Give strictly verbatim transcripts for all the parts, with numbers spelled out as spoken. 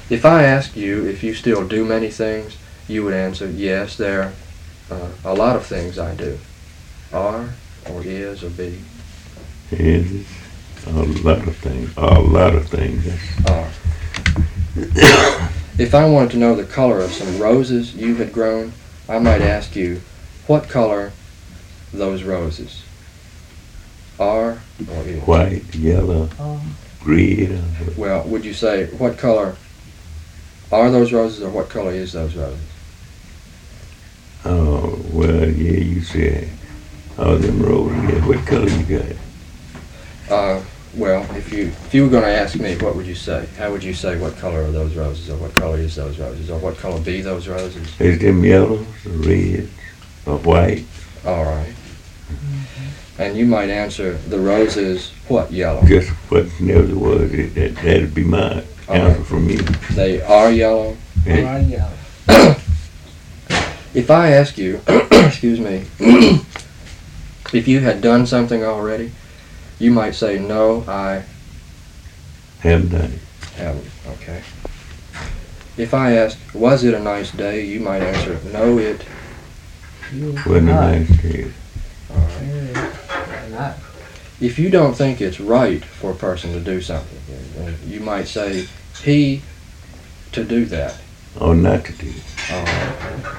If I asked you if you still do many things, you would answer, yes, there are uh, a lot of things I do. Are, or is, or be? Is, a lot of things, a lot of things. Are. If I wanted to know the color of some roses you had grown, I might ask you, what color those roses are or is? White, yellow, Oh. red. Or Well, would you say, what color are those roses or what color is those roses? Oh, well, yeah, you said all them roses. Yeah, what color you got? Uh, well, if you if you were going to ask me, what would you say? How would you say what color are those roses, or what color is those roses, or what color be those roses? Is them yellows, or reds, or white? All right. And you might answer, the rose is what yellow? Just whatever it was, it, that, that'd be my All answer right. from you. They are yellow. Hey, Oh, yeah. If I ask you, excuse me, if you had done something already, you might say, no, I haven't done it. haven't. Okay. If I ask, was it a nice day, you might answer, no, it. You Wasn't a right. nice day. All right. Yeah, not. If you don't think it's right for a person to do something, uh, you might say, he to do that. Or not to do it. All right.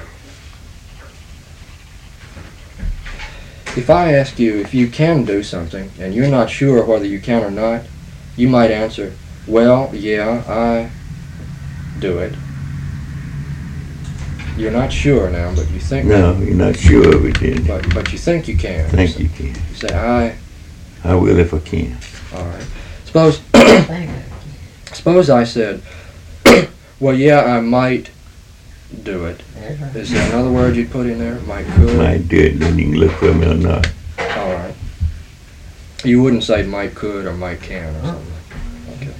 If I ask you if you can do something and you're not sure whether you can or not, you might answer, well, yeah, I do it. You're not sure now, but you think. No, you're not sure of it, then. But but you think you can. Think so you can. You say I. I will if I can. All right. Suppose Thank you. suppose I said, well, yeah, I might do it. That's right. Is there another word you'd put in there? Might, could? Might do it, then you can look for me or not. All right. You wouldn't say might, could, or might, can, or something. Okay.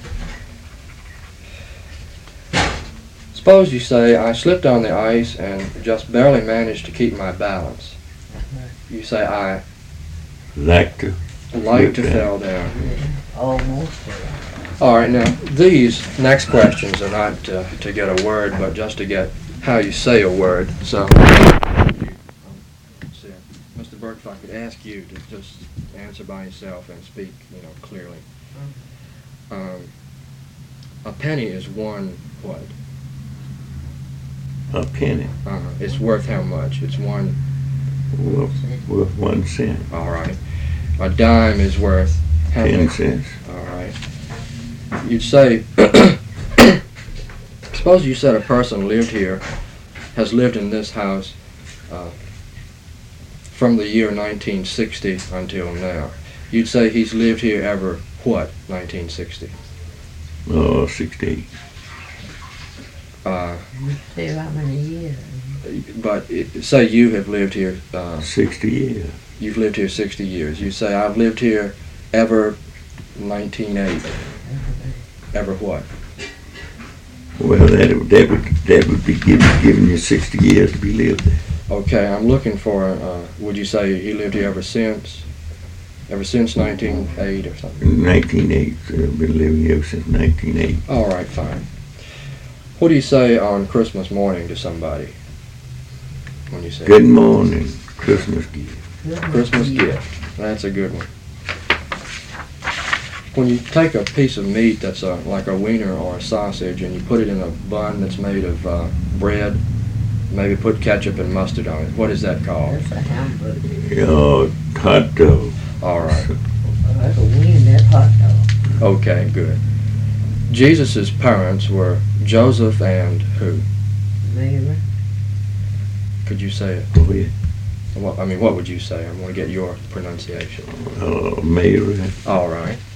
Suppose you say, I slipped on the ice and just barely managed to keep my balance. You say, I Like to. like to Slip fell down. Yeah, almost there. All right, now, these next questions are not uh, to get a word, but just to get how you say a word. So, you, let's see, Mister Burke, if I could ask you to just answer by yourself and speak, you know, clearly. Um, a penny is one what? A penny. Uh, it's worth how much? It's one. Worth, worth one cent. All right. A dime is worth how Ten many? cents. All right. You'd say, suppose you said a person lived here, has lived in this house uh, from the year nineteen sixty until now. You'd say he's lived here ever what, nineteen sixty? Oh, sixty-eight. Uh, See how many years. but it, say you have lived here, uh, sixty years. you've lived here sixty years. You say, I've lived here ever nineteen eighty. Ever what? Well, that would that would that would be giving giving you sixty years to be lived there. Okay, I'm looking for, uh, would you say he lived here ever since? Ever since nineteen eighty or something? Nineteen eight. So I've been living here since nineteen eight. All right, fine. What do you say on Christmas morning to somebody? When you say Good morning, Christmas gift. Christmas gift. That's a good one. When you take a piece of meat that's a, like a wiener or a sausage and you put it in a bun that's made of uh, bread, maybe put ketchup and mustard on it, what is that called? That's a hamburger. Oh, hot dog. All right. That's a wing, that hot dog. Okay, good. Jesus' parents were Joseph and who? Mary. Could you say it? Oh, yeah. What, I mean, what would you say? I want to get your pronunciation. Oh, Mary. All right.